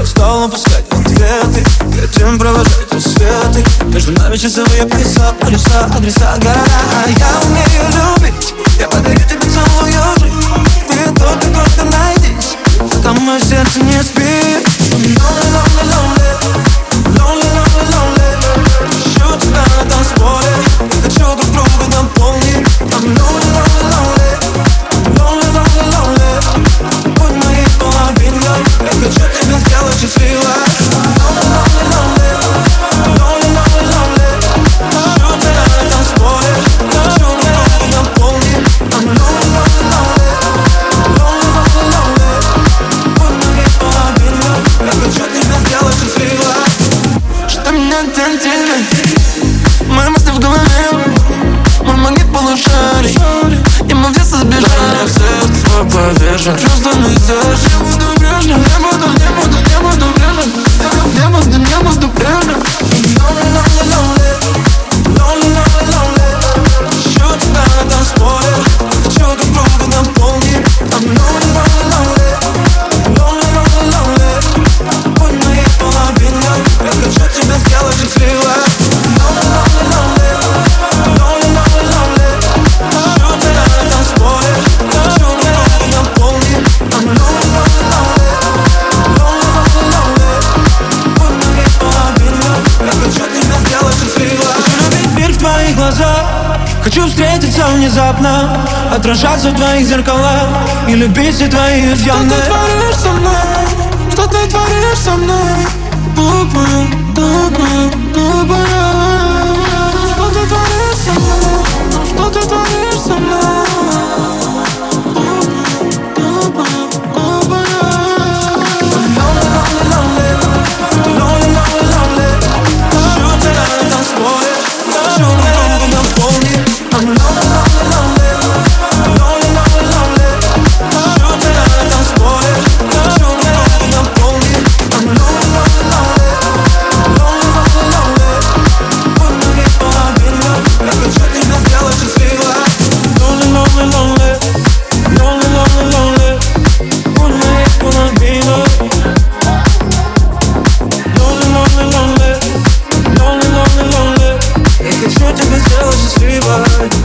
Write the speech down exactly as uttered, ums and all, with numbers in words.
Я устал упускать ответы, хотим провожать рассветы. Между нами часовые пояса, полюса, адреса, города. Я умею любить, я подарю тебе целую жизнь. Ты только, только найдись, пока мое сердце не спит. Lonely, lonely, lonely, lonely, lonely, lonely. Ищу тебя на танцполе, хочу друг друга наполнить. I'm lonely, lonely, lonely, lonely, lonely, lonely. Будь моей половиной, я хочу тебя сделать счастливой. Lonely, lonely, lonely, lonely, lonely, lonely. Ищу тебя на танцполе, хочу друг друга наполнить. I'm lonely, lonely, lonely, lonely, lonely, lonely. Будь моей половиной, я хочу тебя сделать счастливой. Что меня тянет, мои мысли в голове, мой магнит полушарий, и мы в детство сбежали. Дай мне в сердце свой повержен, чувства не здесь. Я буду прежним, не буду, не буду, не буду прежним. Не буду, не буду прежним. Lonely, lonely, lonely, lonely, lonely, lonely. Ищу тебя на танцполе, хочу друг друга наполнить. I'm lonely, lonely, lonely, lonely, lonely, lonely. Будь моей половиной, я хочу тебя сделать счастливой. Lonely, lonely, lonely, lonely, lonely, lonely. Ищу тебя на танцполе, хочу друг друга наполнить. I'm lonely, lonely, lonely, lonely, lonely, lonely. Будь моей половиной, я хочу тебя сделать счастливой. Хочу любить мир в твоих глазах, хочу встретиться внезапно, отражаться в твоих зеркалах и любить все твои изъяны. Что ты творишь со мной? Что ты творишь со мной? Глупая, глупая, глупая. Что ты творишь со мной? Что ты творишь со мной? Глупая, глупая. Lonely, lonely, lonely, lonely, lonely, lonely. Ищу тебя на танцполе, хочу друг друга наполнить. I'm lonely, lonely, lonely, lonely, lonely, lonely. Ищу тебя на танцполе, хочу друг друга наполнить. I'm lonely, lonely, lonely, lonely, lonely, lonely. Будь моей половиной, я хочу тебя сделать счастливой. Lonely, lonely, lonely, lonely, lonely, lonely. Будь моей половиной. Lonely, lonely, lonely, lonely, lonely, lonely. Я хочу тебя сделать счастливой.